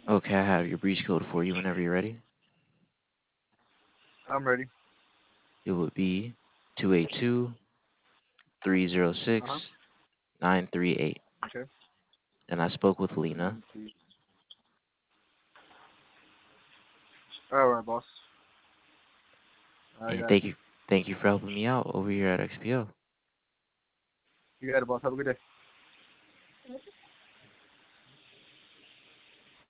Okay, I have your breach code for you whenever you're ready. I'm ready. It would be 282 three zero Uh huh. six 938. Okay. And I spoke with Lena. 9-3. All right, boss. I And got it. thank you for helping me out over here at XPO. You got it, boss. Have a good day.